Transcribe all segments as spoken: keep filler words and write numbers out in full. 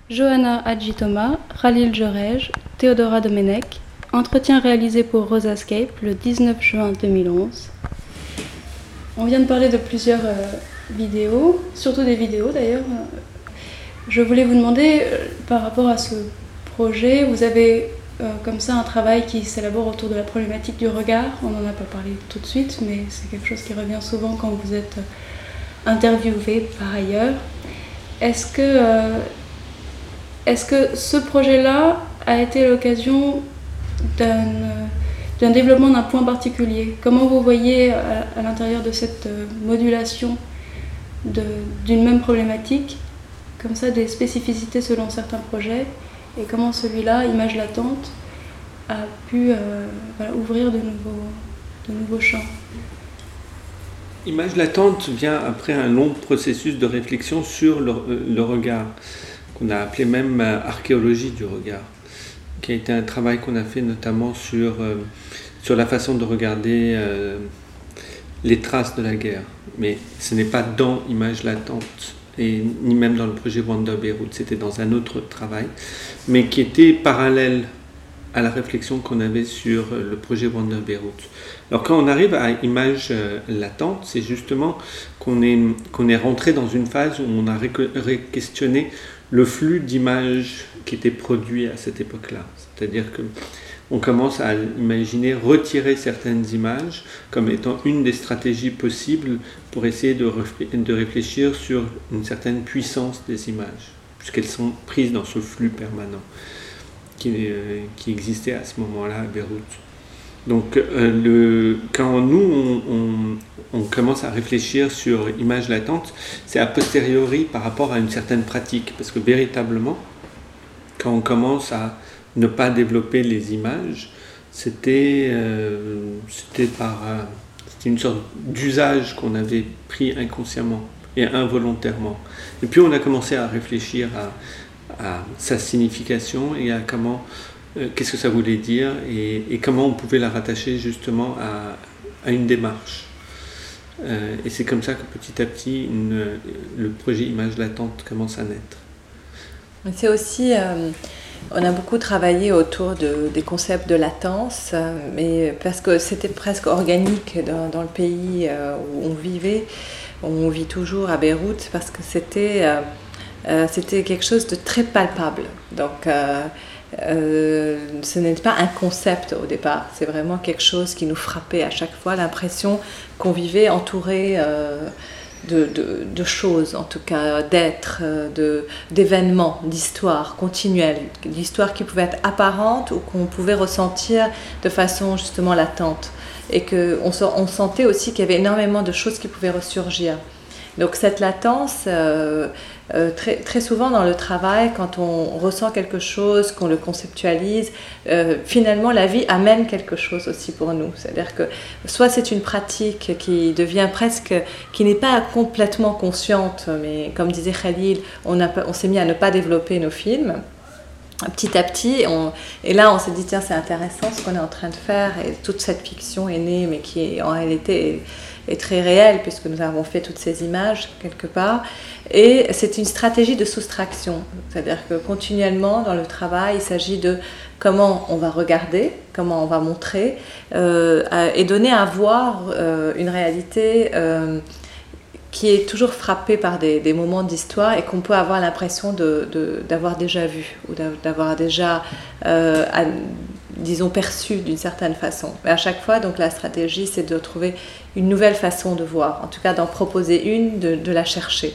Johanna Hadji-Thomas, Khalil Jorej, Théodora Domenech. Entretien réalisé pour Rosascape le dix-neuf juin deux mille onze. On vient de parler de plusieurs euh, vidéos, surtout des vidéos d'ailleurs. Je voulais vous demander, euh, par rapport à ce projet, vous avez euh, comme ça un travail qui s'élabore autour de la problématique du regard. On n'en a pas parlé tout de suite, mais c'est quelque chose qui revient souvent quand vous êtes euh, interviewé par ailleurs. Est-ce que, euh, est-ce que ce projet-là a été l'occasion d'un, d'un développement d'un point particulier? Comment vous voyez à, à l'intérieur de cette modulation de, d'une même problématique, comme ça des spécificités selon certains projets, et comment celui-là, Image latente, a pu euh, voilà, ouvrir de nouveaux, de nouveaux champs? Image latente vient après un long processus de réflexion sur le, le regard, qu'on a appelé même archéologie du regard, qui a été un travail qu'on a fait notamment sur, euh, sur la façon de regarder euh, les traces de la guerre. Mais ce n'est pas dans Image latente, et ni même dans le projet Wonder Beyrouth, c'était dans un autre travail, mais qui était parallèle à la réflexion qu'on avait sur le projet Wonder Beyrouth. Alors quand on arrive à Image euh, latente, c'est justement qu'on est, qu'on est rentré dans une phase où on a ré-questionné le flux d'images qui était produit à cette époque-là. C'est-à-dire qu'on commence à imaginer retirer certaines images comme étant une des stratégies possibles pour essayer de, réfl- de réfléchir sur une certaine puissance des images, puisqu'elles sont prises dans ce flux permanent qui, euh, qui existait à ce moment-là à Beyrouth. Donc euh, le, quand nous, on, on, on commence à réfléchir sur Image latente, c'est a posteriori par rapport à une certaine pratique, parce que véritablement, quand on commence à ne pas développer les images, c'était, euh, c'était, par, euh, c'était une sorte d'usage qu'on avait pris inconsciemment et involontairement. Et puis on a commencé à réfléchir à, à sa signification et à comment... qu'est-ce que ça voulait dire et, et comment on pouvait la rattacher justement à, à une démarche. Euh, et c'est comme ça que petit à petit, une, le projet Image latente commence à naître. C'est aussi, euh, on a beaucoup travaillé autour de, des concepts de latence, euh, mais parce que c'était presque organique dans, dans le pays euh, où on vivait, où on vit toujours à Beyrouth, parce que c'était, euh, euh, c'était quelque chose de très palpable. Donc, euh, Euh, ce n'est pas un concept au départ, c'est vraiment quelque chose qui nous frappait à chaque fois, l'impression qu'on vivait entouré euh, de, de, de choses, en tout cas d'êtres, de, d'événements, d'histoires continuelles, d'histoires qui pouvaient être apparentes ou qu'on pouvait ressentir de façon justement latente, et qu'on on sentait aussi qu'il y avait énormément de choses qui pouvaient ressurgir. Donc cette latence, euh, euh, très, très souvent dans le travail, quand on ressent quelque chose, qu'on le conceptualise, euh, finalement la vie amène quelque chose aussi pour nous. C'est-à-dire que soit c'est une pratique qui devient presque, qui n'est pas complètement consciente, mais comme disait Khalil, on, a, on s'est mis à ne pas développer nos films. Petit à petit, on, et là on s'est dit tiens c'est intéressant ce qu'on est en train de faire, et toute cette fiction est née mais qui est, en réalité est, est très réelle puisque nous avons fait toutes ces images quelque part, et c'est une stratégie de soustraction, c'est-à-dire que continuellement dans le travail il s'agit de comment on va regarder, comment on va montrer euh, et donner à voir euh, une réalité euh, qui est toujours frappé par des, des moments d'histoire et qu'on peut avoir l'impression de, de, d'avoir déjà vu ou d'avoir déjà, euh, à, disons, perçu d'une certaine façon. Mais à chaque fois, donc, la stratégie, c'est de trouver une nouvelle façon de voir, en tout cas d'en proposer une, de, de la chercher.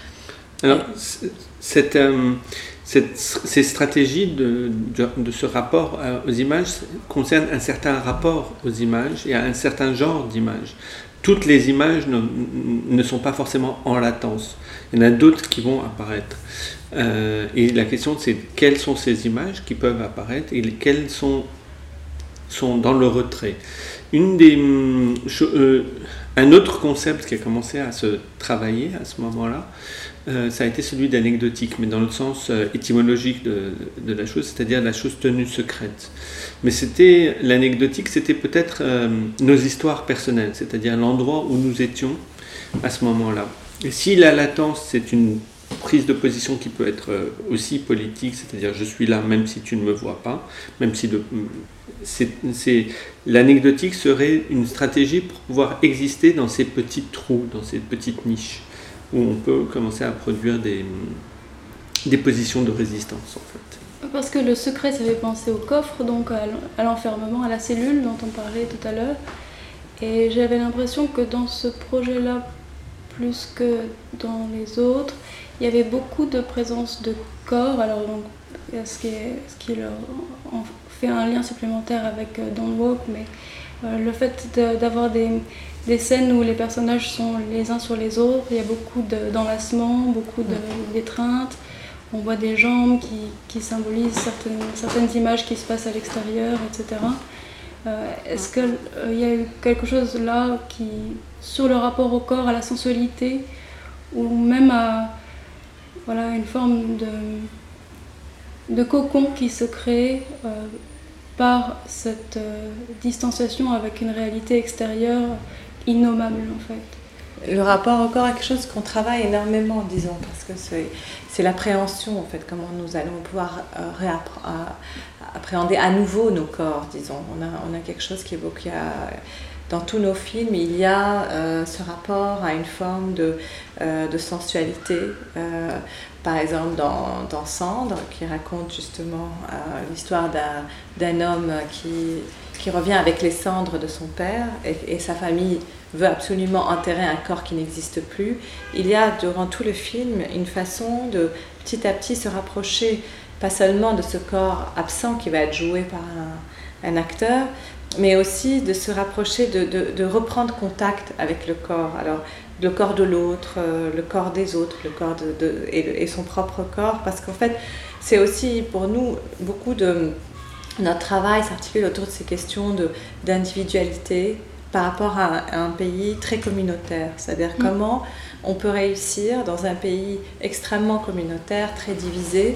Alors, cette, euh, cette, ces stratégies de, de, de ce rapport aux images concernent un certain rapport aux images et à un certain genre d'images. Toutes les images ne, ne sont pas forcément en latence. Il y en a d'autres qui vont apparaître. Euh, et la question, c'est quelles sont ces images qui peuvent apparaître et quelles sont, sont dans le retrait. Une des, euh, un autre concept qui a commencé à se travailler à ce moment-là, euh, ça a été celui d'anecdotique, mais dans le sens euh, étymologique de, de la chose, c'est-à-dire la chose tenue secrète. Mais c'était, l'anecdotique, c'était peut-être euh, nos histoires personnelles, c'est-à-dire l'endroit où nous étions à ce moment-là. Et si la latence, c'est une prise de position qui peut être aussi politique, c'est-à-dire je suis là même si tu ne me vois pas, même si de, c'est, c'est, l'anecdotique serait une stratégie pour pouvoir exister dans ces petits trous, dans ces petites niches, où on peut commencer à produire des, des positions de résistance en fait. Parce que le secret, ça fait penser au coffre, donc à l'enfermement, à la cellule dont on parlait tout à l'heure. Et j'avais l'impression que dans ce projet-là, plus que dans les autres, il y avait beaucoup de présence de corps. Alors, donc, ce qui, est, ce qui leur en fait un lien supplémentaire avec Don't Walk, mais euh, le fait de, d'avoir des, des scènes où les personnages sont les uns sur les autres, il y a beaucoup de, d'enlacements, beaucoup de, d'étreintes. On voit des jambes qui, qui symbolisent certaines, certaines images qui se passent à l'extérieur, et cetera. Euh, est-ce qu'il euh, y a eu quelque chose là qui, sur le rapport au corps, à la sensualité, ou même à voilà, une forme de, de cocon qui se crée euh, par cette euh, distanciation avec une réalité extérieure innommable en fait? Le rapport au corps est quelque chose qu'on travaille énormément, disons, parce que c'est, c'est l'appréhension, en fait, comment nous allons pouvoir euh, réappre- à, appréhender à nouveau nos corps, disons. On a, on a quelque chose qui évoque, il y a, dans tous nos films, il y a euh, ce rapport à une forme de, euh, de sensualité. Euh, par exemple, dans, dans Cendre, qui raconte justement euh, l'histoire d'un, d'un homme qui, qui revient avec les cendres de son père et, et sa famille veut absolument enterrer un corps qui n'existe plus. Il y a durant tout le film une façon de petit à petit se rapprocher, pas seulement de ce corps absent qui va être joué par un, un acteur, mais aussi de se rapprocher, de, de, de reprendre contact avec le corps. Alors, le corps de l'autre, euh, le corps des autres, le corps de, de, et, et son propre corps, parce qu'en fait, c'est aussi pour nous beaucoup de notre travail s'articule autour de ces questions de, d'individualité, par rapport à un pays très communautaire, c'est-à-dire mmh. comment on peut réussir dans un pays extrêmement communautaire, très divisé,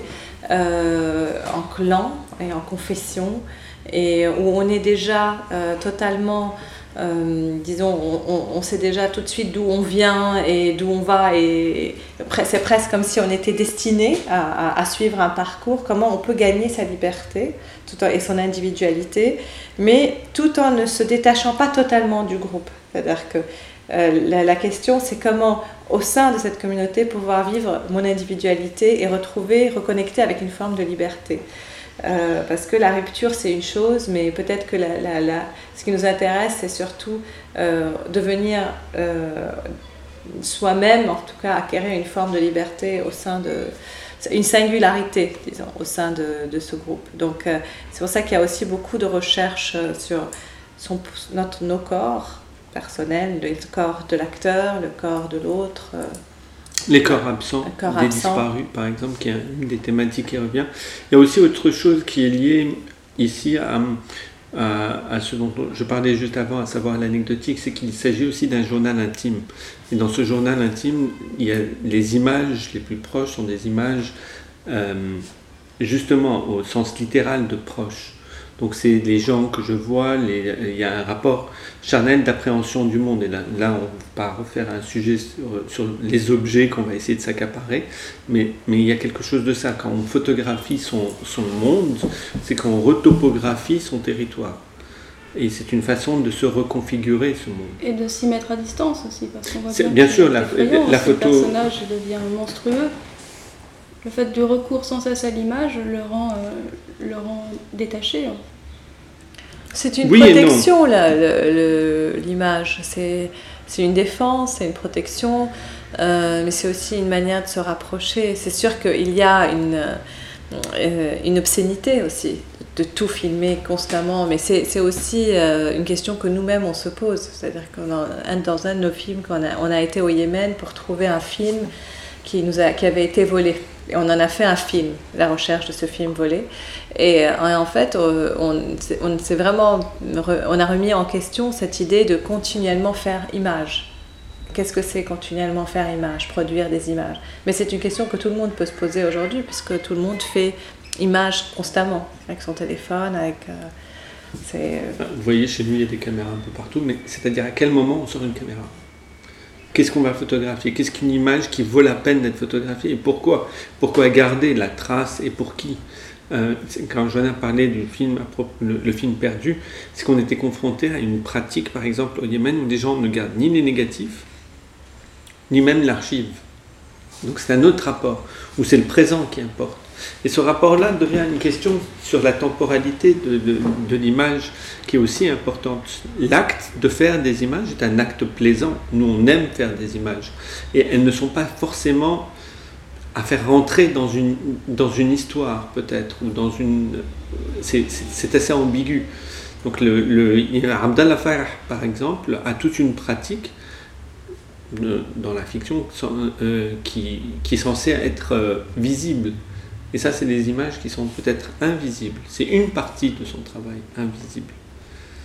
euh, en clans et en confessions, et où on est déjà euh, totalement, euh, disons, on, on, on sait déjà tout de suite d'où on vient et d'où on va, et, et c'est presque comme si on était destiné à, à, à suivre un parcours, comment on peut gagner sa liberté tout en, et son individualité, mais tout en ne se détachant pas totalement du groupe. C'est-à-dire que euh, la, la question, c'est comment, au sein de cette communauté, pouvoir vivre mon individualité et retrouver, reconnecter avec une forme de liberté. Euh, parce que la rupture, c'est une chose, mais peut-être que la, la, la, ce qui nous intéresse, c'est surtout euh, devenir euh, soi-même, en tout cas acquérir une forme de liberté au sein de... une singularité, disons, au sein de, de ce groupe. Donc, euh, c'est pour ça qu'il y a aussi beaucoup de recherches sur son, notre, nos corps personnels, le corps de l'acteur, le corps de l'autre. Euh, Les corps absents, corps des absent. disparus, par exemple, qui est une des thématiques qui revient. Il y a aussi autre chose qui est liée ici à, à, à ce dont je parlais juste avant, à savoir l'anecdotique, c'est qu'il s'agit aussi d'un journal intime. Et dans ce journal intime, il y a les images les plus proches sont des images euh, justement au sens littéral de proches. Donc c'est les gens que je vois, les, il y a un rapport charnel d'appréhension du monde. Et là, là on ne va pas refaire un sujet sur, sur les objets qu'on va essayer de s'accaparer, mais, mais il y a quelque chose de ça. Quand on photographie son, son monde, c'est qu'on retopographie son territoire. Et c'est une façon de se reconfigurer ce monde. Et de s'y mettre à distance aussi, parce qu'on voit c'est, bien, bien sûr, la, la photo... Le personnage devient monstrueux. Le fait du recours sans cesse à l'image le rend, euh, le rend détaché. Hein. C'est une oui protection, là, le, le, l'image. C'est, c'est une défense, c'est une protection, euh, mais c'est aussi une manière de se rapprocher. C'est sûr qu'il y a une, euh, une obscénité aussi, de tout filmer constamment, mais c'est, c'est aussi euh, une question que nous-mêmes on se pose. C'est-à-dire que dans un de nos films, on a, on a été au Yémen pour trouver un film qui, nous a, qui avait été volé. Et on en a fait un film, la recherche de ce film volé. Et en fait, on, on, s'est vraiment, on a remis en question cette idée de continuellement faire image. Qu'est-ce que c'est continuellement faire image, produire des images? Mais c'est une question que tout le monde peut se poser aujourd'hui, puisque tout le monde fait image constamment, avec son téléphone, avec... Euh, c'est... Vous voyez, chez nous, il y a des caméras un peu partout, mais c'est-à-dire à quel moment on sort une caméra? qu'est-ce qu'on va photographier, qu'est-ce qu'une image qui vaut la peine d'être photographiée et pourquoi, pourquoi garder la trace et pour qui. Euh, quand Joanna parlait du film, le, le film perdu, c'est qu'on était confronté à une pratique, par exemple au Yémen, où des gens ne gardent ni les négatifs, ni même l'archive. Donc c'est un autre rapport, où c'est le présent qui importe. Et ce rapport-là devient une question sur la temporalité de, de, de l'image qui est aussi importante. L'acte de faire des images est un acte plaisant. Nous, on aime faire des images. Et elles ne sont pas forcément à faire rentrer dans une, dans une histoire, peut-être, ou dans une... C'est, c'est, c'est assez ambigu. Donc, le, le, Abdallah Farah, par exemple, a toute une pratique de, dans la fiction euh, qui, qui est censée être euh, visible. Et ça, c'est des images qui sont peut-être invisibles. C'est une partie de son travail, invisible. D'accord ?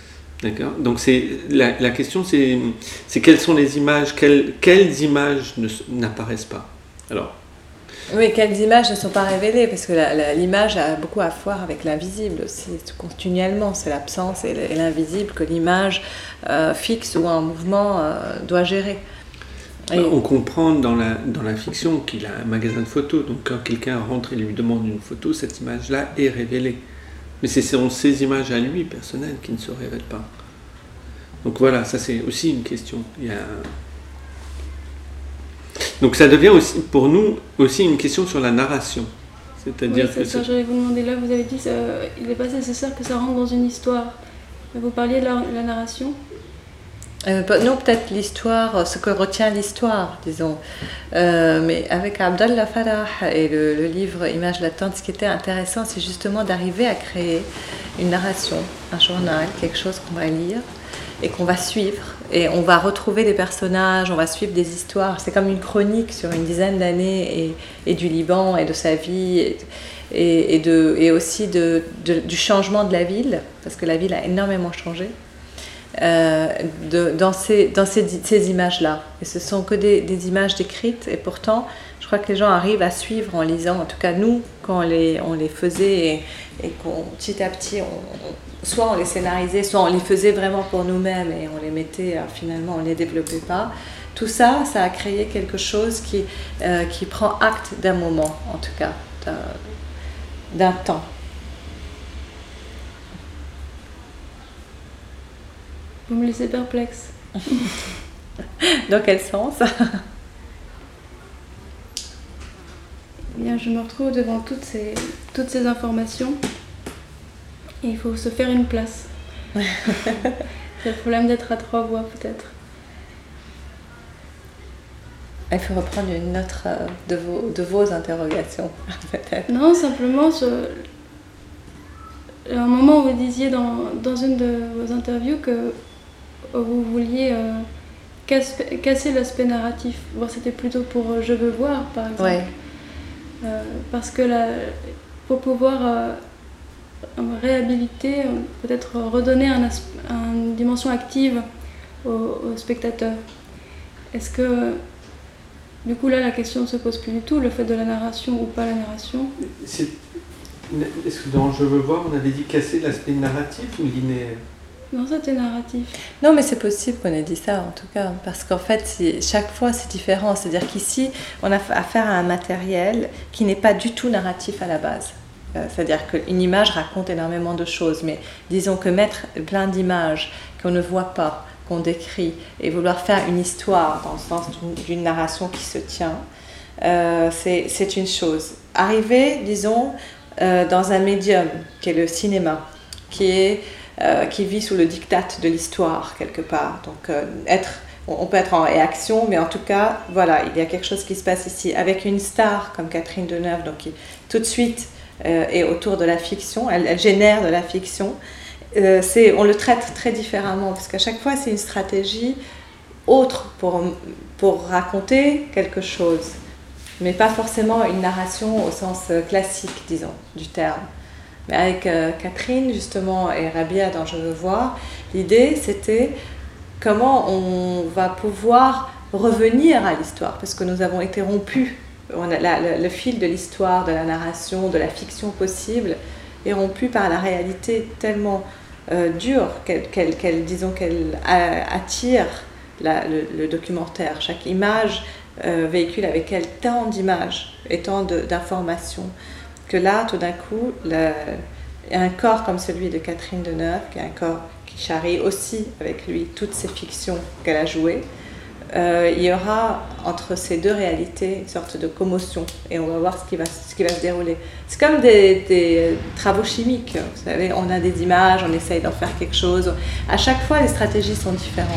Donc, c'est, la, la question, c'est, c'est quelles sont les images, quelles, quelles images ne, n'apparaissent pas. Alors, oui, quelles images ne sont pas révélées, parce que la, la, l'image a beaucoup à voir avec l'invisible aussi, continuellement. C'est l'absence et l'invisible que l'image euh, fixe ou en mouvement euh, doit gérer. Et on comprend dans la, dans la fiction qu'il a un magasin de photos, donc quand quelqu'un rentre et lui demande une photo, cette image-là est révélée. Mais ce sont ces images à lui, personnelles, qui ne se révèlent pas. Donc voilà, ça c'est aussi une question. Il y a... Donc ça devient aussi, pour nous aussi une question sur la narration. C'est-à-dire oui, c'est que ça, j'allais vous demander là, vous avez dit qu'il n'est pas nécessaire que ça rentre dans une histoire. Vous parliez de la, la narration. Euh, non, peut-être l'histoire, ce que retient l'histoire, disons. Euh, mais avec Abdallah Farah et le, le livre Images latentes, ce qui était intéressant, c'est justement d'arriver à créer une narration, un journal, quelque chose qu'on va lire et qu'on va suivre. Et on va retrouver des personnages, on va suivre des histoires. C'est comme une chronique sur une dizaine d'années et, et du Liban et de sa vie et, et, et, de, et aussi de, de, du changement de la ville, parce que la ville a énormément changé. Euh, de, dans ces, dans ces, ces images-là. Et ce sont que des, des images décrites, et pourtant, je crois que les gens arrivent à suivre en lisant, en tout cas nous, quand on les, on les faisait, et, et qu'on, petit à petit, on, on, soit on les scénarisait, soit on les faisait vraiment pour nous-mêmes, et on les mettait, alors finalement, on ne les développait pas. Tout ça, ça a créé quelque chose qui, euh, qui prend acte d'un moment, en tout cas, d'un, d'un temps. Vous me laissez perplexe. Dans quel sens ? Eh bien, je me retrouve devant toutes ces, toutes ces informations et il faut se faire une place. C'est le problème d'être à trois voix, peut-être. Il faut reprendre une autre de vos, de vos interrogations, peut-être. Non, simplement, ce... à un moment où vous disiez dans, dans une de vos interviews que vous vouliez euh, casse, casser l'aspect narratif. Bon, c'était plutôt pour euh, Je veux voir, par exemple. Ouais. Euh, parce que la, pour pouvoir euh, réhabiliter, peut-être redonner un aspe, une dimension active au, au spectateur. Est-ce que, du coup, là, la question ne se pose plus du tout, le fait de la narration ou pas la narration ? C'est... Est-ce que dans Je veux voir, on avait dit casser l'aspect narratif ou linéaire ? Non, c'était narratif. Non, mais c'est possible qu'on ait dit ça, en tout cas, parce qu'en fait, c'est, chaque fois, c'est différent. C'est-à-dire qu'ici, on a affaire à un matériel qui n'est pas du tout narratif à la base. Euh, c'est-à-dire qu'une image raconte énormément de choses, mais disons que mettre plein d'images qu'on ne voit pas, qu'on décrit, et vouloir faire une histoire dans le sens d'une, d'une narration qui se tient, euh, c'est, c'est une chose. Arriver, disons, euh, dans un médium qui est le cinéma, qui est Euh, qui vit sous le diktat de l'histoire quelque part. Donc euh, être, on peut être en réaction, mais en tout cas, voilà, il y a quelque chose qui se passe ici. Avec une star comme Catherine Deneuve, donc qui tout de suite euh, est autour de la fiction, elle, elle génère de la fiction. Euh, c'est, on le traite très différemment, parce qu'à chaque fois, c'est une stratégie autre pour, pour raconter quelque chose, mais pas forcément une narration au sens classique, disons, du terme. Mais avec euh, Catherine, justement, et Rabia, dont je veux voir, l'idée, c'était comment on va pouvoir revenir à l'histoire, parce que nous avons été rompus. On a la, le, le fil de l'histoire, de la narration, de la fiction possible, est rompu par la réalité tellement euh, dure qu'elle, qu'elle, qu'elle, disons, qu'elle attire la, le, le documentaire. Chaque image euh, véhicule avec elle tant d'images et tant d'informations que là, tout d'un coup, le, un corps comme celui de Catherine Deneuve, qui est un corps qui charrie aussi avec lui toutes ces fictions qu'elle a jouées, euh, il y aura entre ces deux réalités une sorte de commotion et on va voir ce qui va, ce qui va se dérouler. C'est comme des, des travaux chimiques, vous savez, on a des images, on essaye d'en faire quelque chose. À chaque fois, les stratégies sont différentes.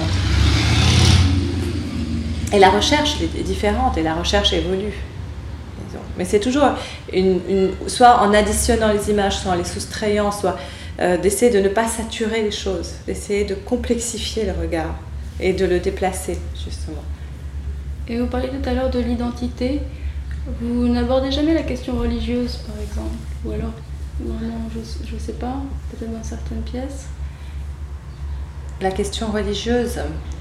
Et la recherche est différente et la recherche évolue. Mais c'est toujours une, une, soit en additionnant les images, soit en les soustrayant, soit euh, d'essayer de ne pas saturer les choses, d'essayer de complexifier le regard et de le déplacer, justement. Et vous parliez tout à l'heure de l'identité. Vous n'abordez jamais la question religieuse, par exemple, ou alors, non, non, je ne sais pas, peut-être dans certaines pièces. La question religieuse,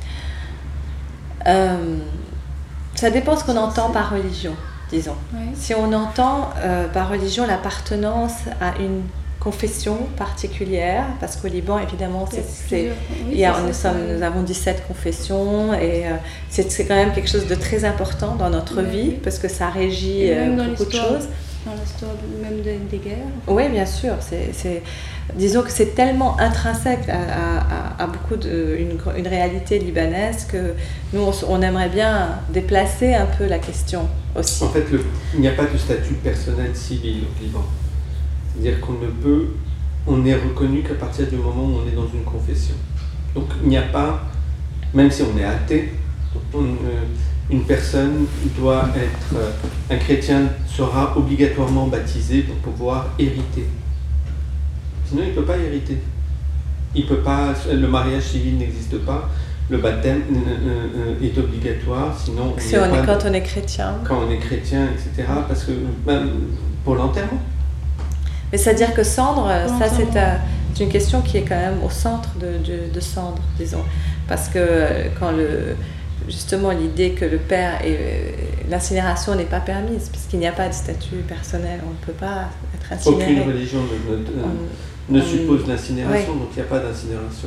euh, ça dépend ce qu'on entend par religion. Disons. Oui. Si on entend euh, par religion l'appartenance à une confession particulière, parce qu'au Liban, évidemment, c'est, c'est, oui, il y a, nous, sommes, nous avons dix-sept confessions, et euh, c'est, c'est quand même quelque chose de très important dans notre oui. vie, parce que ça régit euh, beaucoup de choses. Dans l'histoire même des, des guerres. Oui, bien sûr. C'est, c'est, disons que c'est tellement intrinsèque à, à, à beaucoup de une, une réalité libanaise que nous, on, on aimerait bien déplacer un peu la question aussi. En fait, le, il n'y a pas de statut personnel civil au Liban. C'est-à-dire qu'on ne peut, on n'est reconnu qu'à partir du moment où on est dans une confession. Donc il n'y a pas, même si on est athée, on, euh, une personne doit être, euh, un chrétien sera obligatoirement baptisé pour pouvoir hériter. Sinon, il ne peut pas hériter. Il peut pas, le mariage civil n'existe pas, le baptême euh, est obligatoire, sinon... Si on est, quand de, on est chrétien. Quand on est chrétien, et cetera. Parce que, même pour l'enterrement. Mais c'est-à-dire que Cendre, ça c'est, un, c'est une question qui est quand même au centre de, de, de Cendre, disons. Parce que quand le... Justement, l'idée que le père et l'incinération n'est pas permise, puisqu'il n'y a pas de statut personnel, on ne peut pas être incinéré. Aucune religion ne, ne, on, ne on, suppose l'incinération, oui. Donc il n'y a pas d'incinération.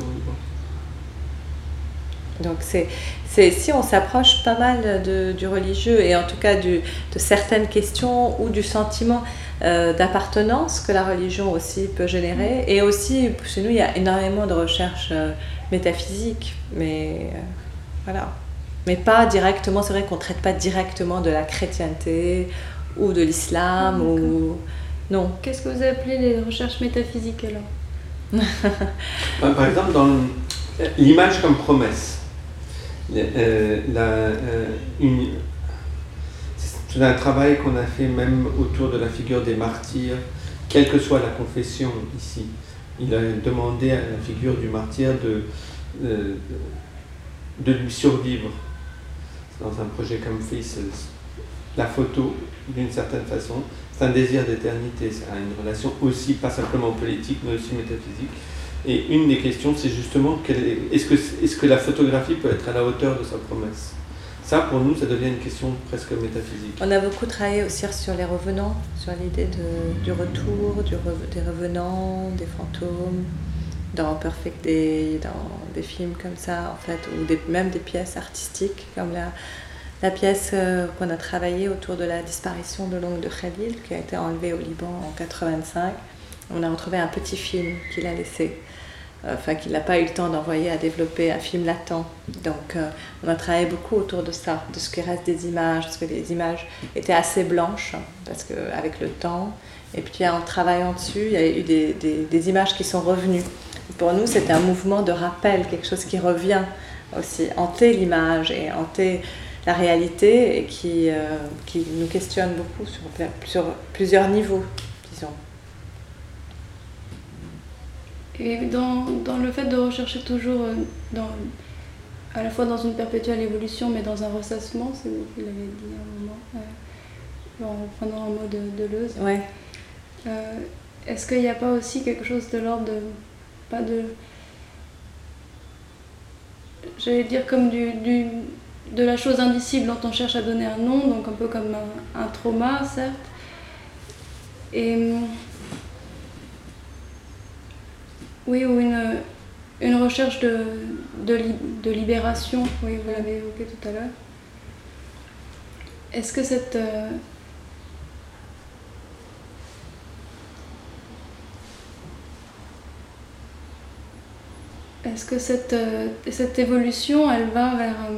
Donc c'est, c'est, si on s'approche pas mal de, du religieux, et en tout cas du, de certaines questions ou du sentiment euh, d'appartenance que la religion aussi peut générer, et aussi, chez nous, il y a énormément de recherches euh, métaphysiques, mais euh, voilà. Mais pas directement, c'est vrai qu'on ne traite pas directement de la chrétienté ou de l'islam. D'accord. Ou... Non. Qu'est-ce que vous appelez les recherches métaphysiques alors? Par exemple, dans l'image comme promesse, euh, la, euh, une, c'est un travail qu'on a fait même autour de la figure des martyrs, quelle que soit la confession ici. Il a demandé à la figure du martyr de, de, de lui survivre. Dans un projet comme Faces, la photo, d'une certaine façon, c'est un désir d'éternité, c'est une relation aussi, pas simplement politique, mais aussi métaphysique. Et une des questions, c'est justement, est, est-ce, que, est-ce que la photographie peut être à la hauteur de sa promesse? Ça, pour nous, ça devient une question presque métaphysique. On a beaucoup travaillé aussi sur les revenants, sur l'idée de, du retour, du, des revenants, des fantômes, dans Perfect Day, dans des films comme ça, en fait, ou des, même des pièces artistiques, comme la, la pièce euh, qu'on a travaillée autour de la disparition de l'oncle de Khalil, qui a été enlevé au Liban en quatre-vingt-cinq. On a retrouvé un petit film qu'il a laissé, euh, enfin qu'il n'a pas eu le temps d'envoyer à développer, un film latent. Donc euh, on a travaillé beaucoup autour de ça, de ce qui reste des images, parce que les images étaient assez blanches, parce qu'avec le temps, et puis en travaillant dessus, il y a eu des, des, des images qui sont revenues. Pour nous, c'est un mouvement de rappel, quelque chose qui revient aussi, hanter l'image et hanter la réalité, et qui, euh, qui nous questionne beaucoup sur, sur plusieurs niveaux, disons. Et dans, dans le fait de rechercher toujours, dans, à la fois dans une perpétuelle évolution, mais dans un ressassement, c'est vous qui l'avez dit à un moment, euh, en reprenant un mot de, de Deleuze. Ouais. Euh, est-ce qu'il n'y a pas aussi quelque chose de l'ordre de... pas de... j'allais dire comme du, du, de la chose indicible dont on cherche à donner un nom, donc un peu comme un, un trauma, certes. Et... oui, ou une, une recherche de, de, li de libération, oui, vous l'avez évoqué tout à l'heure. Est-ce que cette... Euh, Est-ce que cette, euh, cette évolution, elle va vers euh,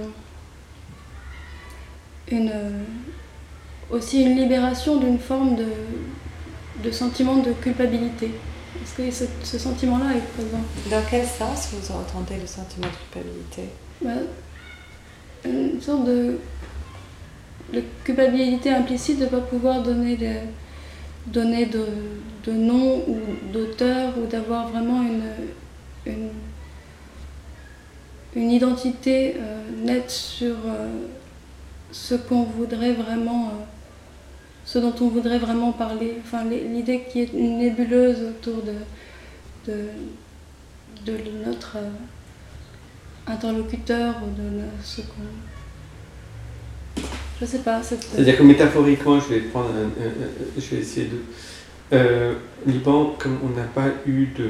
une, euh, aussi une libération d'une forme de, de sentiment de culpabilité? Est-ce que ce, ce sentiment-là est présent? Dans quel sens vous entendez le sentiment de culpabilité? Ben, une sorte de, de culpabilité implicite de ne pas pouvoir donner, de, donner de, de nom ou d'auteur, ou d'avoir vraiment une... une une identité euh, nette sur euh, ce qu'on voudrait vraiment, euh, ce dont on voudrait vraiment parler. Enfin, l'idée qui est une nébuleuse autour de, de, de notre euh, interlocuteur ou de ce qu'on... Je sais pas. C'est-à-dire que métaphoriquement, je vais prendre, un, un, un, je vais essayer de... Euh, Liban, comme on n'a pas eu de...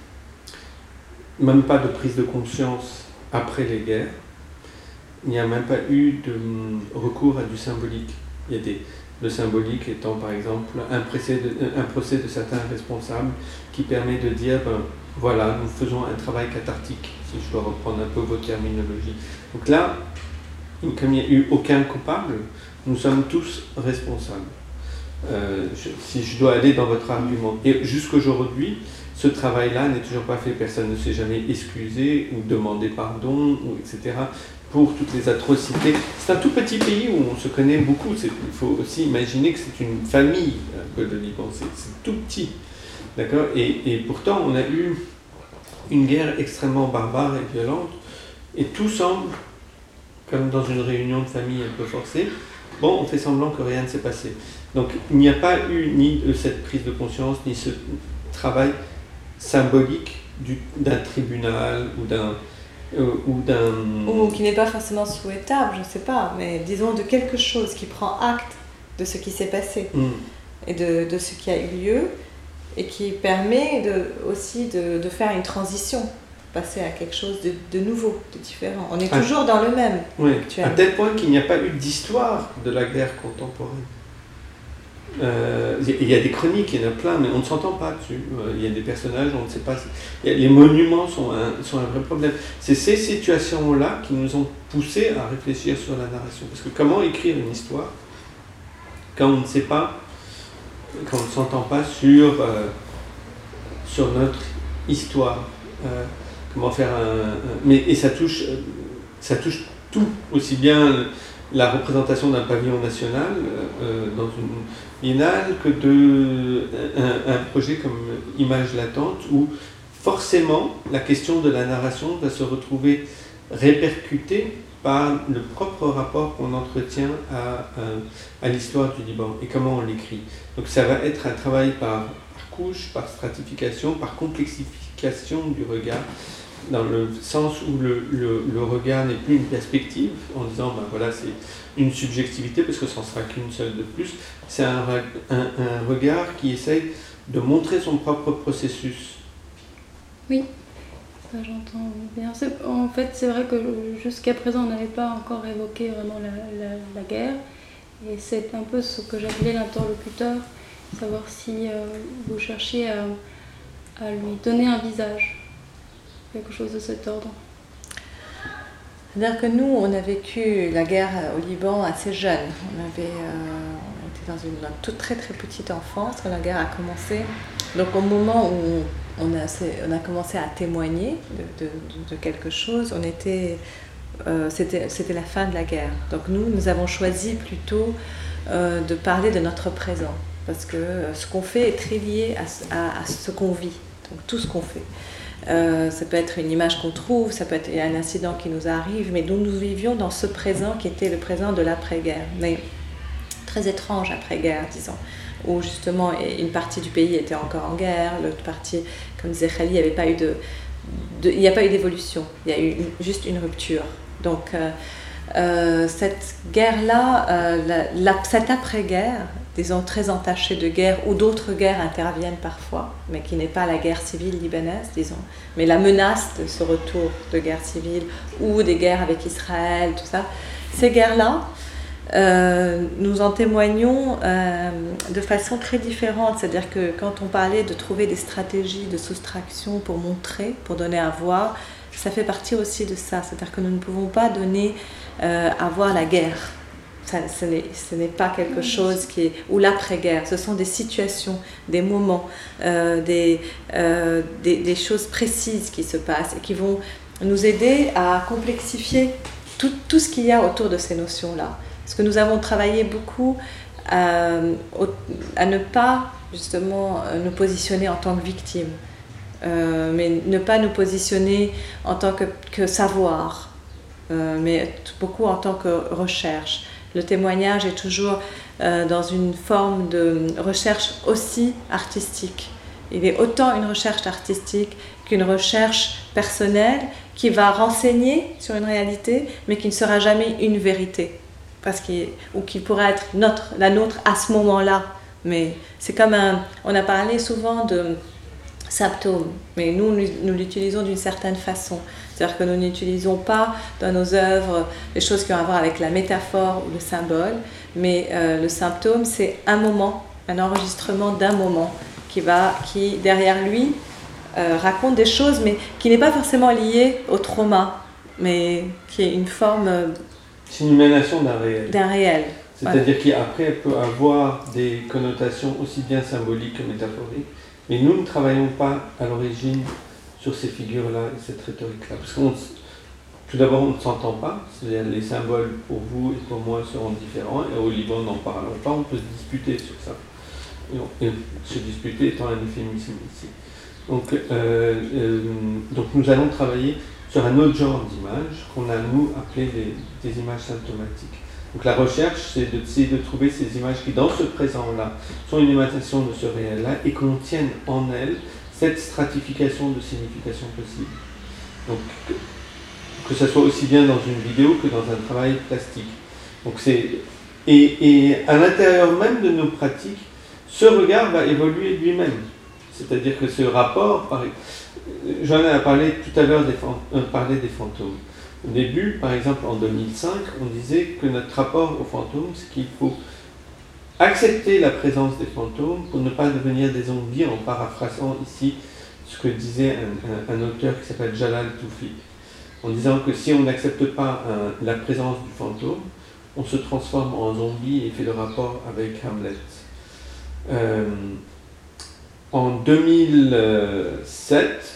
même pas de prise de conscience après les guerres, il n'y a même pas eu de recours à du symbolique. Il y a des, le symbolique étant par exemple un procès, de, un procès de certains responsables qui permet de dire, ben, voilà, nous faisons un travail cathartique, si je dois reprendre un peu vos terminologies. Donc là, comme il n'y a eu aucun coupable, nous sommes tous responsables. Euh, je, si je dois aller dans votre argument. Et jusqu'aujourd'hui, ce travail-là n'est toujours pas fait, personne ne s'est jamais excusé ou demandé pardon, ou et cetera, pour toutes les atrocités. C'est un tout petit pays où on se connaît beaucoup, il faut aussi imaginer que c'est une famille, un peu, le Liban, c'est tout petit, d'accord, et, et pourtant on a eu une guerre extrêmement barbare et violente, et tout semble, comme dans une réunion de famille un peu forcée, bon, on fait semblant que rien ne s'est passé. Donc il n'y a pas eu ni cette prise de conscience, ni ce travail symbolique d'un tribunal ou d'un... Euh, ou d'un... Ou qui n'est pas forcément souhaitable, je ne sais pas, mais disons de quelque chose qui prend acte de ce qui s'est passé mm. et de, de ce qui a eu lieu et qui permet de, aussi de, de faire une transition, passer à quelque chose de, de nouveau, de différent. On est à, toujours dans le même. Oui, à tel point qu'il n'y a pas eu d'histoire de la guerre contemporaine. Euh, il y a des chroniques, il y en a plein, mais on ne s'entend pas dessus. Il y a des personnages, on ne sait pas. Les monuments sont un, sont un vrai problème. C'est ces situations-là qui nous ont poussés à réfléchir sur la narration. Parce que comment écrire une histoire quand on ne sait pas, quand on ne s'entend pas sur, euh, sur notre histoire. Euh, comment faire un, un... Mais, et ça touche, ça touche tout, aussi bien la représentation d'un pavillon national euh, dans une biennale que de un, un projet comme Images latentes où forcément la question de la narration va se retrouver répercutée par le propre rapport qu'on entretient à, à, à l'histoire du Liban et comment on l'écrit. Donc ça va être un travail par, par couche, par stratification, par complexification du regard, dans le sens où le, le, le regard n'est plus une perspective, en disant ben voilà c'est une subjectivité parce que ça n'en sera qu'une seule de plus, c'est un, un, un regard qui essaye de montrer son propre processus. Oui, ça j'entends bien. En fait c'est vrai que jusqu'à présent on n'avait pas encore évoqué vraiment la, la, la guerre, et c'est un peu ce que j'appelais l'interlocuteur, savoir si euh, vous cherchiez à, à lui donner un visage. Quelque chose de cet ordre. C'est-à-dire que nous, on a vécu la guerre au Liban assez jeune. On, avait, euh, on était dans une, une toute très très petite enfance quand la guerre a commencé. Donc au moment où on a, on a commencé à témoigner de, de, de quelque chose, on était, euh, c'était, c'était la fin de la guerre. Donc nous, nous avons choisi plutôt euh, de parler de notre présent. Parce que ce qu'on fait est très lié à, à, à ce qu'on vit. Donc tout ce qu'on fait. Euh, ça peut être une image qu'on trouve, ça peut être un incident qui nous arrive, mais nous nous vivions dans ce présent qui était le présent de l'après-guerre, mais très étrange après-guerre, disons, où justement une partie du pays était encore en guerre, l'autre partie, comme disait Khali, il n'y avait pas eu de, de, il n'y a pas eu d'évolution, il y a eu une, juste une rupture. Donc euh, euh, cette guerre-là, euh, la, la, cette après-guerre, disons, très entachée de guerre, où d'autres guerres interviennent parfois, mais qui n'est pas la guerre civile libanaise, disons, mais la menace de ce retour de guerre civile, ou des guerres avec Israël, tout ça. Ces guerres-là, euh, nous en témoignons euh, de façon très différente, c'est-à-dire que quand on parlait de trouver des stratégies de soustraction pour montrer, pour donner à voir, ça fait partie aussi de ça, c'est-à-dire que nous ne pouvons pas donner euh, à voir la guerre. Ça, ce n'est, ce n'est pas quelque chose qui est, ou l'après-guerre, ce sont des situations, des moments, euh, des, euh, des, des choses précises qui se passent et qui vont nous aider à complexifier tout, tout ce qu'il y a autour de ces notions-là. Parce que nous avons travaillé beaucoup à, à ne pas justement nous positionner en tant que victime, euh, mais ne pas nous positionner en tant que, que savoir, euh, mais beaucoup en tant que recherche. Le témoignage est toujours euh, dans une forme de recherche aussi artistique. Il est autant une recherche artistique qu'une recherche personnelle qui va renseigner sur une réalité, mais qui ne sera jamais une vérité, parce qu'il, ou qui pourrait être notre, la nôtre à ce moment-là. Mais c'est comme un... On a parlé souvent de symptômes, mais nous, nous l'utilisons d'une certaine façon. C'est-à-dire que nous n'utilisons pas dans nos œuvres les choses qui ont à voir avec la métaphore ou le symbole, mais euh, le symptôme, c'est un moment, un enregistrement d'un moment qui, va, qui derrière lui, euh, raconte des choses, mais qui n'est pas forcément lié au trauma, mais qui est une forme... Euh, c'est une émanation d'un réel. D'un réel. C'est-à-dire voilà. Qu'après, elle peut avoir des connotations aussi bien symboliques que métaphoriques, mais nous ne travaillons pas à l'origine sur ces figures-là et cette rhétorique-là. Parce que tout d'abord, on ne s'entend pas, c'est-à-dire les symboles pour vous et pour moi seront différents, et au Liban, n'en parlons pas, on peut se disputer sur ça. Et, on, et se disputer étant un euphémisme ici. Donc, euh, euh, donc nous allons travailler sur un autre genre d'images qu'on a, nous, appelé des, des images symptomatiques. Donc la recherche, c'est d'essayer de trouver ces images qui, dans ce présent-là, sont une émanation de ce réel-là et contiennent en elles cette stratification de signification possible. Donc, que, que ce soit aussi bien dans une vidéo que dans un travail plastique. Donc c'est, et, et à l'intérieur même de nos pratiques, ce regard va évoluer lui-même. C'est-à-dire que ce rapport, par, j'en ai parlé tout à l'heure, des, euh, parler des fantômes. Au début, par exemple en deux mille cinq, on disait que notre rapport aux fantômes, c'est qu'il faut accepter la présence des fantômes pour ne pas devenir des zombies, en paraphrasant ici ce que disait un, un, un auteur qui s'appelle Jalal Toufi, en disant que si on n'accepte pas un, la présence du fantôme, on se transforme en zombie et fait le rapport avec Hamlet. Euh, en deux mille sept,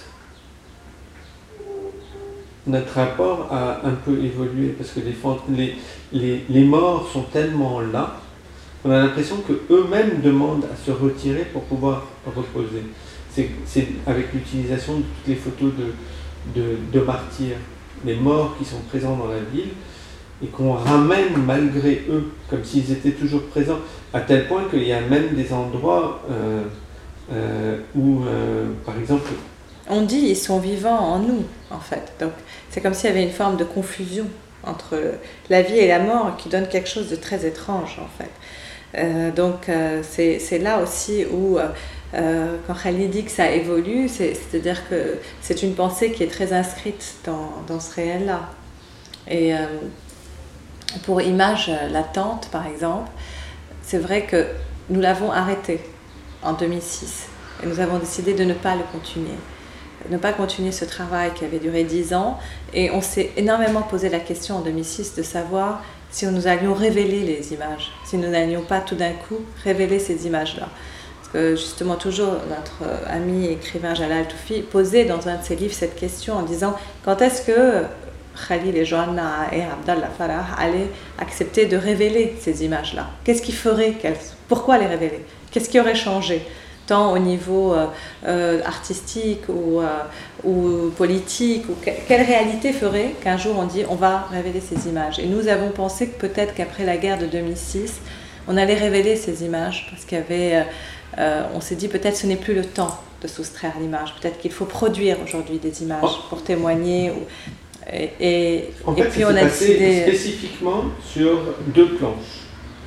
notre rapport a un peu évolué parce que les, les, les, les morts sont tellement là, on a l'impression qu'eux-mêmes demandent à se retirer pour pouvoir reposer. C'est, c'est avec l'utilisation de toutes les photos de, de, de martyrs, les morts qui sont présents dans la ville et qu'on ramène malgré eux, comme s'ils étaient toujours présents, à tel point qu'il y a même des endroits euh, euh, où, euh, par exemple... On dit ils sont vivants en nous, en fait. Donc c'est comme s'il y avait une forme de confusion entre la vie et la mort qui donne quelque chose de très étrange, en fait. Euh, donc euh, c'est, c'est là aussi où, euh, quand Khalil dit que ça évolue, c'est, c'est-à-dire que c'est une pensée qui est très inscrite dans, dans ce réel-là. Et euh, pour Images latentes, par exemple, c'est vrai que nous l'avons arrêté en deux mille six et nous avons décidé de ne pas le continuer. Ne pas continuer ce travail qui avait duré dix ans, et on s'est énormément posé la question en deux mille six de savoir si nous allions révéler les images, si nous n'allions pas tout d'un coup révéler ces images-là. Parce que justement, toujours notre ami écrivain Jalal Toufi posait dans un de ses livres cette question en disant quand est-ce que Khalil et Johanna et Abdallah Farah allaient accepter de révéler ces images-là? Qu'est-ce qui ferait qu'elles... Pourquoi les révéler? Qu'est-ce qui aurait changé? Tant au niveau euh, euh, artistique ou, euh, ou politique, ou que, quelle réalité ferait qu'un jour on dit on va révéler ces images? Et nous avons pensé que peut-être qu'après la guerre de deux mille six, on allait révéler ces images, parce qu'il y avait, euh, on s'est dit peut-être ce n'est plus le temps de soustraire l'image, peut-être qu'il faut produire aujourd'hui des images pour témoigner. Ou, et, et, en et fait, puis ça on s'est a passé décidé... spécifiquement sur deux planches.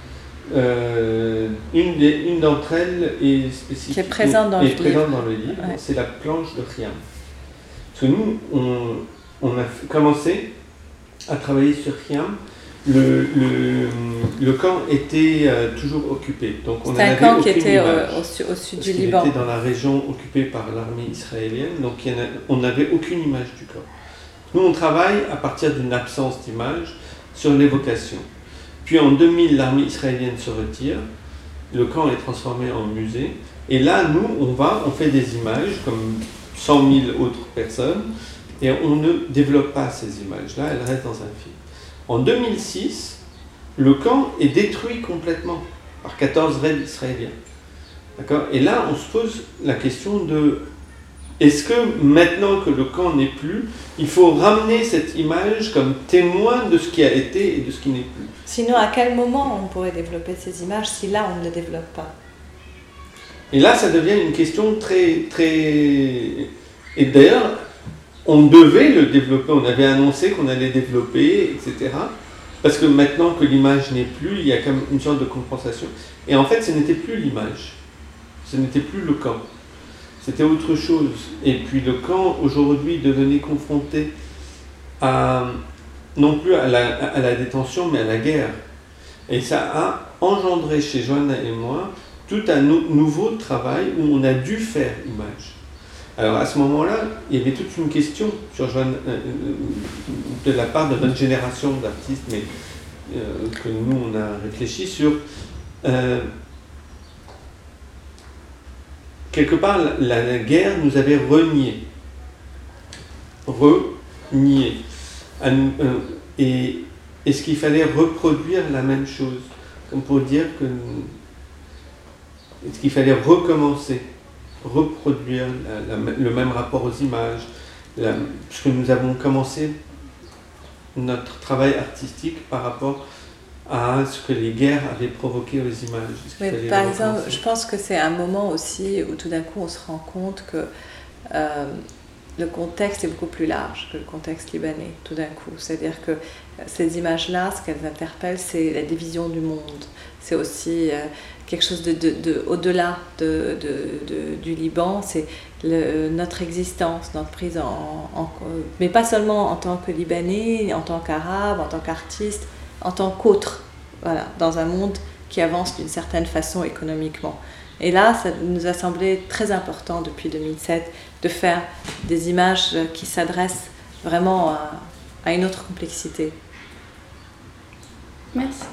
Euh, une, des, une d'entre elles est spécifique, qui est présente dans, est le, présente livre. dans le livre, Ouais. c'est la planche de Khiam. Parce que nous, on, on a commencé à travailler sur Khiam. Le, le, le camp était euh, toujours occupé. Donc on C'était un avait camp qui aucune était image, au, au, su- au sud parce du qu'il Liban. était dans la région occupée par l'armée israélienne, donc il y en a, on n'avait aucune image du camp. Nous, on travaille à partir d'une absence d'image sur l'évocation. Puis en deux mille, l'armée israélienne se retire, le camp est transformé en musée, et là, nous, on va, on fait des images, comme cent mille autres personnes, et on ne développe pas ces images-là, elles restent dans un film. En deux mille six, le camp est détruit complètement par quatorze raids israéliens. D'accord ? Et là, on se pose la question de est-ce que maintenant que le camp n'est plus, il faut ramener cette image comme témoin de ce qui a été et de ce qui n'est plus ? Sinon, à quel moment on pourrait développer ces images si là on ne les développe pas ? Et là, ça devient une question très, très... Et d'ailleurs, on devait le développer, on avait annoncé qu'on allait développer, et cetera. Parce que maintenant que l'image n'est plus, il y a comme une sorte de compensation. Et en fait, ce n'était plus l'image, ce n'était plus le camp, c'était autre chose. Et puis le camp, aujourd'hui, devenait confronté à, non plus à la, à la détention, mais à la guerre. Et ça a engendré chez Johanna et moi tout un nou- nouveau travail où on a dû faire image. Alors à ce moment-là, il y avait toute une question sur Johanna, euh, de la part de notre génération d'artistes, mais euh, que nous on a réfléchi sur euh, quelque part la, la guerre nous avait renié, renié, à nous, euh, et est-ce qu'il fallait reproduire la même chose, comme pour dire que est-ce qu'il fallait recommencer, reproduire la, la, le même rapport aux images, la, puisque nous avons commencé notre travail artistique par rapport à ce que les guerres avaient provoqué aux images. Mais par exemple, je pense que c'est un moment aussi où tout d'un coup on se rend compte que euh, le contexte est beaucoup plus large que le contexte libanais, tout d'un coup. C'est-à-dire que ces images-là, ce qu'elles interpellent, c'est la division du monde. C'est aussi euh, quelque chose de, de, de, au-delà de, de, de, du Liban, c'est le, notre existence, notre prise en, en... Mais pas seulement en tant que Libanais, en tant qu'Arabe, en tant qu'artiste, en tant qu'autre, voilà, dans un monde qui avance d'une certaine façon économiquement. Et là, ça nous a semblé très important depuis deux mille sept de faire des images qui s'adressent vraiment à, à une autre complexité. Merci.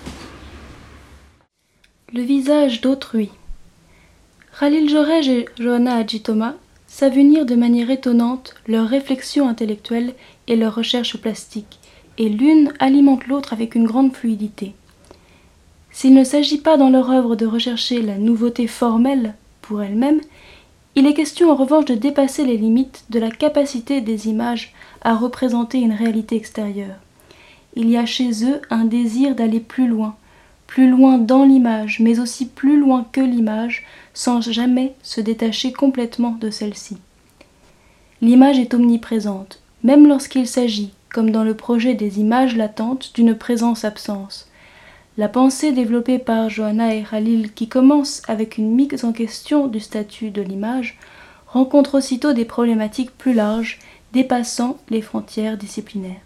Le visage d'autrui. Khalil Jorej et Johanna Hadji-Thomas savent unir de manière étonnante leur réflexion intellectuelle et leur recherche plastique, et l'une alimente l'autre avec une grande fluidité. S'il ne s'agit pas dans leur œuvre de rechercher la nouveauté formelle pour elle-même, il est question en revanche de dépasser les limites de la capacité des images à représenter une réalité extérieure. Il y a chez eux un désir d'aller plus loin, plus loin dans l'image, mais aussi plus loin que l'image, sans jamais se détacher complètement de celle-ci. L'image est omniprésente, même lorsqu'il s'agit, comme dans le projet des images latentes, d'une présence-absence. La pensée développée par Johanna et Khalil, qui commence avec une mise en question du statut de l'image, rencontre aussitôt des problématiques plus larges, dépassant les frontières disciplinaires.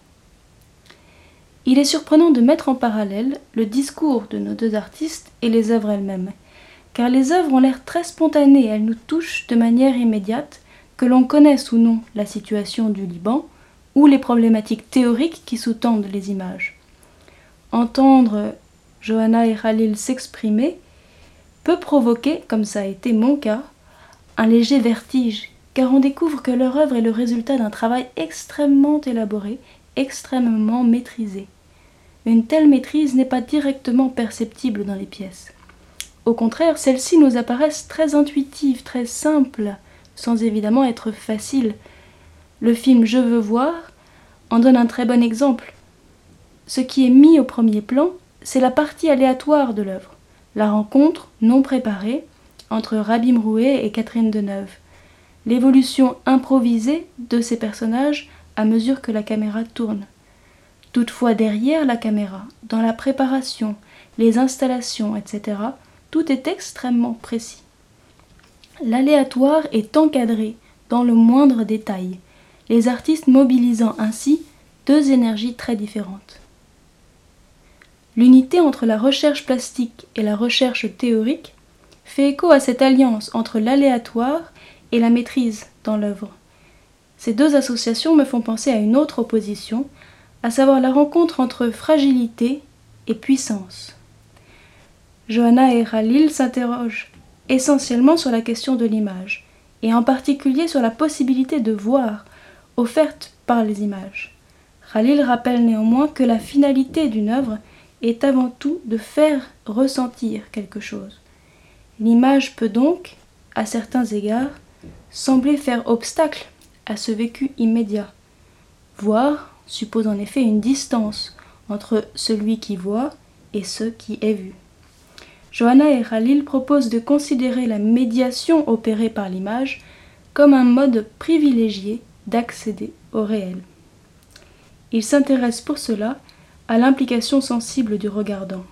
Il est surprenant de mettre en parallèle le discours de nos deux artistes et les œuvres elles-mêmes, car les œuvres ont l'air très spontanées, elles nous touchent de manière immédiate, que l'on connaisse ou non la situation du Liban, ou les problématiques théoriques qui sous-tendent les images. Entendre Johanna et Khalil s'exprimer peut provoquer, comme ça a été mon cas, un léger vertige, car on découvre que leur œuvre est le résultat d'un travail extrêmement élaboré, extrêmement maîtrisé. Une telle maîtrise n'est pas directement perceptible dans les pièces. Au contraire, celles-ci nous apparaissent très intuitives, très simples, sans évidemment être faciles. Le film « Je veux voir » en donne un très bon exemple. Ce qui est mis au premier plan, c'est la partie aléatoire de l'œuvre, la rencontre non préparée entre Rabih Mroué et Catherine Deneuve, l'évolution improvisée de ces personnages à mesure que la caméra tourne. Toutefois, derrière la caméra, dans la préparation, les installations, et cetera, tout est extrêmement précis. L'aléatoire est encadré dans le moindre détail, les artistes mobilisant ainsi deux énergies très différentes. L'unité entre la recherche plastique et la recherche théorique fait écho à cette alliance entre l'aléatoire et la maîtrise dans l'œuvre. Ces deux associations me font penser à une autre opposition, à savoir la rencontre entre fragilité et puissance. Johanna et Khalil s'interrogent essentiellement sur la question de l'image, et en particulier sur la possibilité de voir, offerte par les images. Khalil rappelle néanmoins que la finalité d'une œuvre est avant tout de faire ressentir quelque chose. L'image peut donc, à certains égards, sembler faire obstacle à ce vécu immédiat. Voir suppose en effet une distance entre celui qui voit et ce qui est vu. Johanna et Khalil proposent de considérer la médiation opérée par l'image comme un mode privilégié d'accéder au réel. Ils s'intéressent pour cela à l'implication sensible du regardant.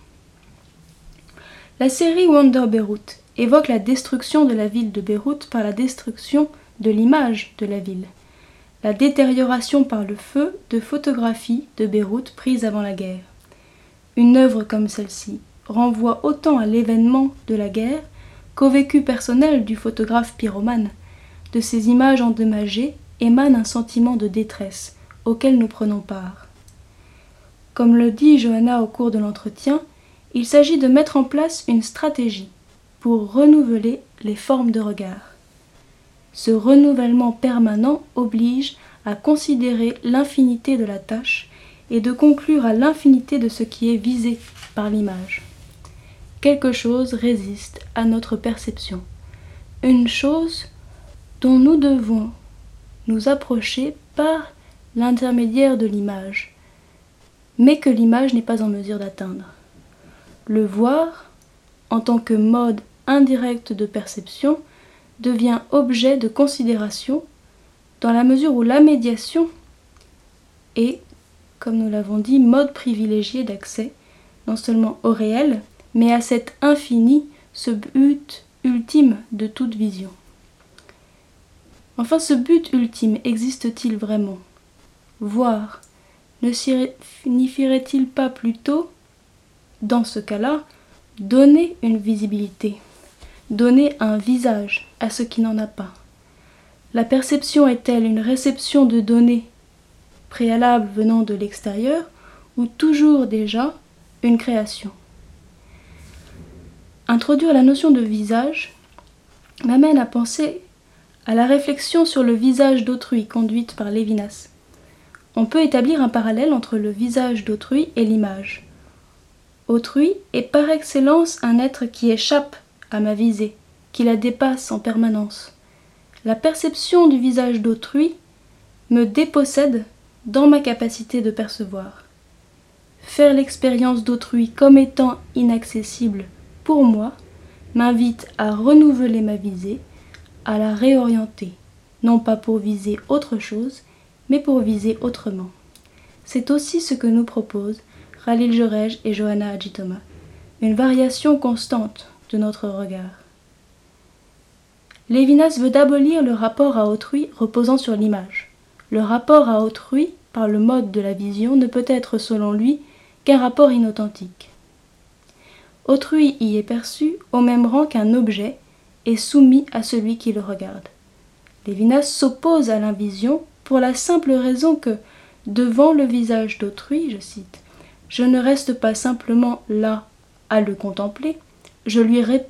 La série Wonder Beyrouth évoque la destruction de la ville de Beyrouth par la destruction de l'image de la ville, la détérioration par le feu de photographies de Beyrouth prises avant la guerre. Une œuvre comme celle-ci renvoie autant à l'événement de la guerre qu'au vécu personnel du photographe pyromane. De ces images endommagées émane un sentiment de détresse auquel nous prenons part. Comme le dit Johanna au cours de l'entretien, il s'agit de mettre en place une stratégie pour renouveler les formes de regard. Ce renouvellement permanent oblige à considérer l'infinité de la tâche et de conclure à l'infinité de ce qui est visé par l'image. Quelque chose résiste à notre perception, une chose dont nous devons nous approcher par l'intermédiaire de l'image, mais que l'image n'est pas en mesure d'atteindre. Le voir, en tant que mode indirect de perception, devient objet de considération dans la mesure où la médiation est, comme nous l'avons dit, mode privilégié d'accès, non seulement au réel, mais à cet infini, ce but ultime de toute vision. Enfin, ce but ultime existe-t-il vraiment ? Voir ne signifierait-il pas plutôt, dans ce cas-là, donner une visibilité, donner un visage à ce qui n'en a pas ? La perception est-elle une réception de données préalables venant de l'extérieur ou toujours déjà une création ? Introduire la notion de visage m'amène à penser à la réflexion sur le visage d'autrui conduite par Lévinas. On peut établir un parallèle entre le visage d'autrui et l'image. Autrui est par excellence un être qui échappe à ma visée, qui la dépasse en permanence. La perception du visage d'autrui me dépossède dans ma capacité de percevoir. Faire l'expérience d'autrui comme étant inaccessible pour moi m'invite à renouveler ma visée, à la réorienter, non pas pour viser autre chose, mais pour viser autrement. C'est aussi ce que nous proposent Khalil Jorej et Johanna Hadjitoma, une variation constante de notre regard. Lévinas veut d'abolir le rapport à autrui reposant sur l'image. Le rapport à autrui, par le mode de la vision, ne peut être, selon lui, qu'un rapport inauthentique. Autrui y est perçu au même rang qu'un objet et soumis à celui qui le regarde. Lévinas s'oppose à l'invision pour la simple raison que, devant le visage d'autrui, je cite, « je ne reste pas simplement là à le contempler, je lui réponds. »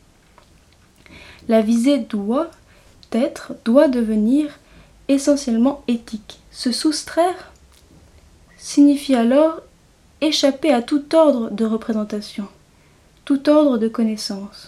La visée doit être, doit devenir essentiellement éthique. Se soustraire signifie alors échapper à tout ordre de représentation, tout ordre de connaissance.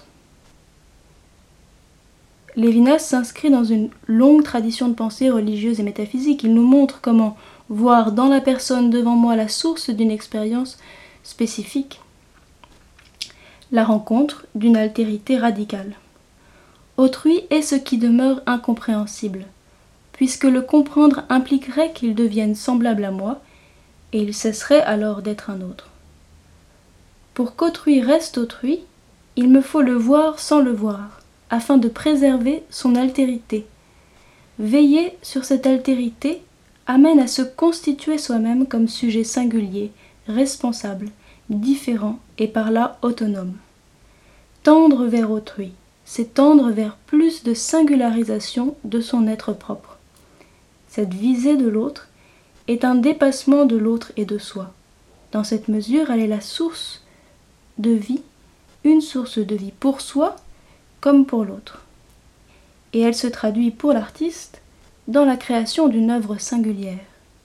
Lévinas s'inscrit dans une longue tradition de pensée religieuse et métaphysique. Il nous montre comment voir dans la personne devant moi la source d'une expérience spécifique, la rencontre d'une altérité radicale. Autrui est ce qui demeure incompréhensible, puisque le comprendre impliquerait qu'il devienne semblable à moi, et il cesserait alors d'être un autre. Pour qu'autrui reste autrui, il me faut le voir sans le voir, afin de préserver son altérité. Veiller sur cette altérité amène à se constituer soi-même comme sujet singulier, responsable, différent et par là autonome. Tendre vers autrui, c'est tendre vers plus de singularisation de son être propre. Cette visée de l'autre est un dépassement de l'autre et de soi. Dans cette mesure, elle est la source de vie, une source de vie pour soi comme pour l'autre. Et elle se traduit pour l'artiste dans la création d'une œuvre singulière.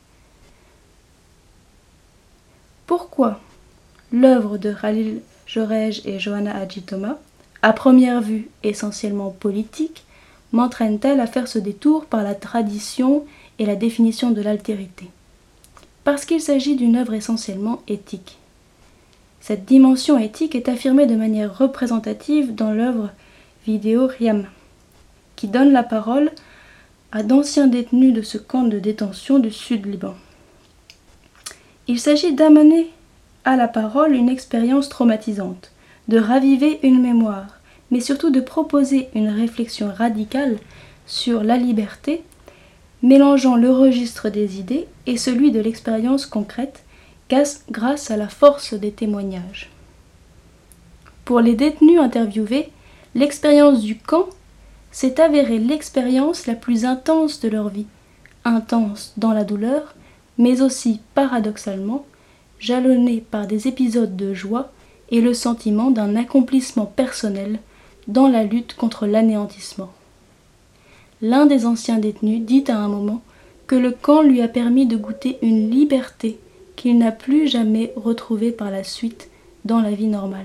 Pourquoi l'œuvre de Khalil Jorej et Johanna Hadji-Thomas, à première vue essentiellement politique, m'entraîne-t-elle à faire ce détour par la tradition et la définition de l'altérité? Parce qu'il s'agit d'une œuvre essentiellement éthique. Cette dimension éthique est affirmée de manière représentative dans l'œuvre vidéo Riam, qui donne la parole à d'anciens détenus de ce camp de détention du Sud-Liban. Il s'agit d'amener à la parole une expérience traumatisante, de raviver une mémoire, mais surtout de proposer une réflexion radicale sur la liberté, mélangeant le registre des idées et celui de l'expérience concrète grâce à la force des témoignages. Pour les détenus interviewés, l'expérience du camp s'est avérée l'expérience la plus intense de leur vie, intense dans la douleur, mais aussi, paradoxalement, jalonnée par des épisodes de joie et le sentiment d'un accomplissement personnel dans la lutte contre l'anéantissement. L'un des anciens détenus dit à un moment que le camp lui a permis de goûter une liberté qu'il n'a plus jamais retrouvée par la suite dans la vie normale.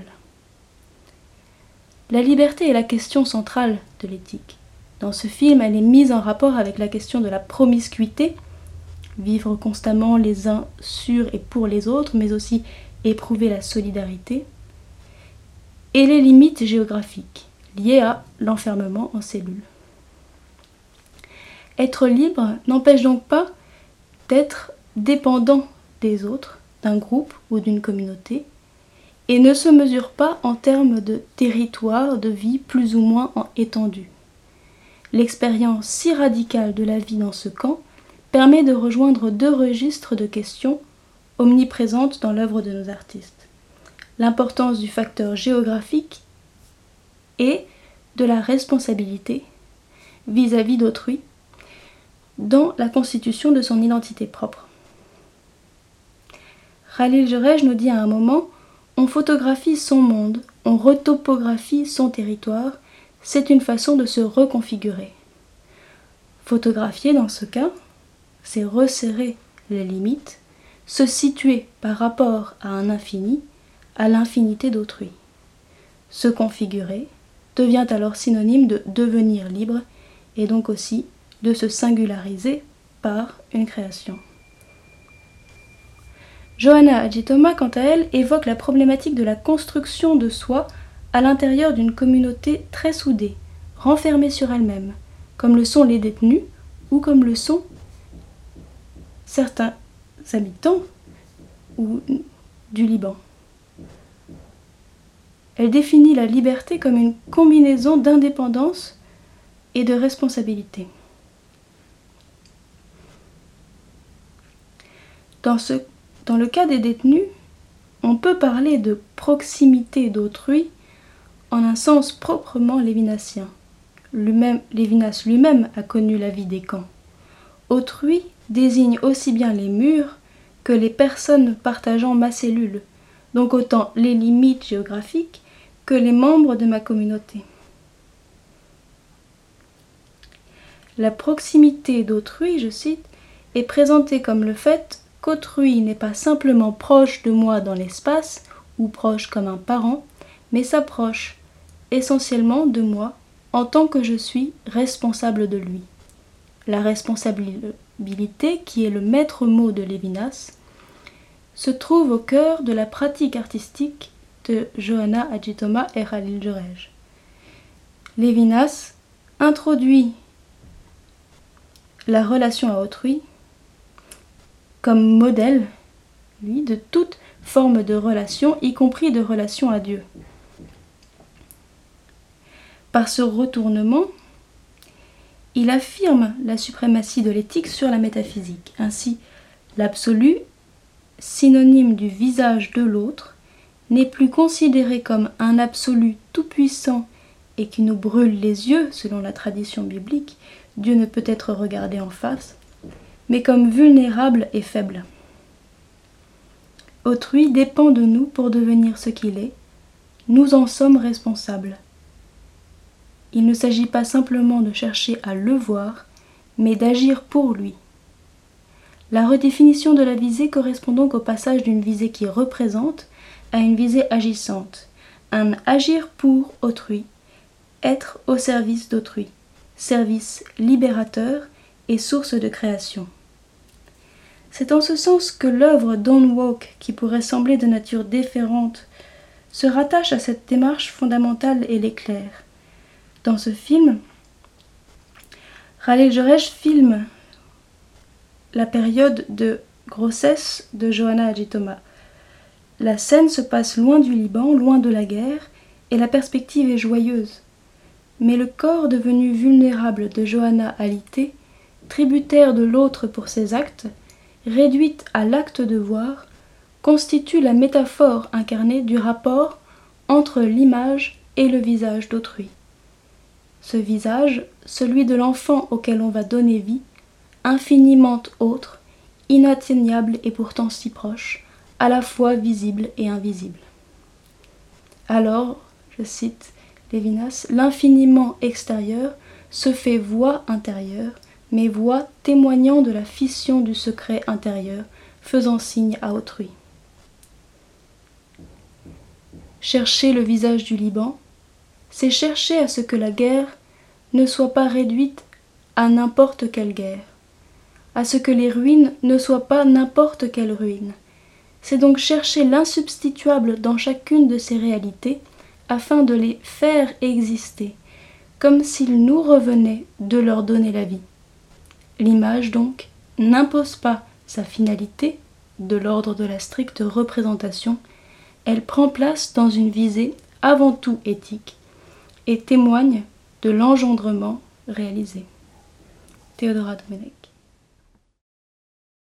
La liberté est la question centrale de l'éthique. Dans ce film, elle est mise en rapport avec la question de la promiscuité, vivre constamment les uns sur et pour les autres, mais aussi éprouver la solidarité, et les limites géographiques liées à l'enfermement en cellule. Être libre n'empêche donc pas d'être dépendant des autres, d'un groupe ou d'une communauté, et ne se mesure pas en termes de territoire de vie plus ou moins étendu. L'expérience si radicale de la vie dans ce camp permet de rejoindre deux registres de questions omniprésentes dans l'œuvre de nos artistes. L'importance du facteur géographique et de la responsabilité vis-à-vis d'autrui dans la constitution de son identité propre. Khalil Jorej nous dit à un moment: on photographie son monde, on retopographie son territoire, c'est une façon de se reconfigurer. Photographier, dans ce cas, c'est resserrer les limites, se situer par rapport à un infini, à l'infinité d'autrui. Se configurer devient alors synonyme de devenir libre et donc aussi de se singulariser par une création. Johanna Hadji-Thomas, quant à elle, évoque la problématique de la construction de soi à l'intérieur d'une communauté très soudée, renfermée sur elle-même, comme le sont les détenus ou comme le sont certains habitants ou du Liban. Elle définit la liberté comme une combinaison d'indépendance et de responsabilité. Dans ce Dans le cas des détenus, on peut parler de proximité d'autrui en un sens proprement lévinassien. Lui-même, Lévinas lui-même a connu la vie des camps. Autrui désigne aussi bien les murs que les personnes partageant ma cellule, donc autant les limites géographiques que les membres de ma communauté. La proximité d'autrui, je cite, est présentée comme le fait qu'autrui n'est pas simplement proche de moi dans l'espace, ou proche comme un parent, mais s'approche essentiellement de moi en tant que je suis responsable de lui. La responsabilité, qui est le maître mot de Lévinas, se trouve au cœur de la pratique artistique de Johanna Hadji-Thomas et Khalil Jorej. Lévinas introduit la relation à autrui comme modèle, lui, de toute formes de relations, y compris de relations à Dieu. Par ce retournement, il affirme la suprématie de l'éthique sur la métaphysique. Ainsi, l'absolu, synonyme du visage de l'autre, n'est plus considéré comme un absolu tout-puissant et qui nous brûle les yeux, selon la tradition biblique. Dieu ne peut être regardé en face, mais comme vulnérable et faible. Autrui dépend de nous pour devenir ce qu'il est. Nous en sommes responsables. Il ne s'agit pas simplement de chercher à le voir, mais d'agir pour lui. La redéfinition de la visée correspond donc au passage d'une visée qui représente à une visée agissante, un agir pour autrui, être au service d'autrui, service libérateur et source de création. C'est en ce sens que l'œuvre Don't Walk, qui pourrait sembler de nature différente, se rattache à cette démarche fondamentale et l'éclaire. Dans ce film, Khalil Joresh filme la période de grossesse de Johanna Adjitoma. La scène se passe loin du Liban, loin de la guerre, et la perspective est joyeuse. Mais le corps devenu vulnérable de Johanna alitée, tributaire de l'autre pour ses actes, réduite à l'acte de voir, constitue la métaphore incarnée du rapport entre l'image et le visage d'autrui. Ce visage, celui de l'enfant auquel on va donner vie, infiniment autre, inatteignable et pourtant si proche, à la fois visible et invisible. Alors, je cite Lévinas, l'infiniment extérieur se fait voix intérieure, mais voix témoignant de la fission du secret intérieur, faisant signe à autrui. Chercher le visage du Liban, c'est chercher à ce que la guerre ne soit pas réduite à n'importe quelle guerre, à ce que les ruines ne soient pas n'importe quelle ruine. C'est donc chercher l'insubstituable dans chacune de ces réalités afin de les faire exister, comme s'il nous revenait de leur donner la vie. L'image, donc, n'impose pas sa finalité, de l'ordre de la stricte représentation, elle prend place dans une visée avant tout éthique et témoigne de l'engendrement réalisé. Théodora Domenech.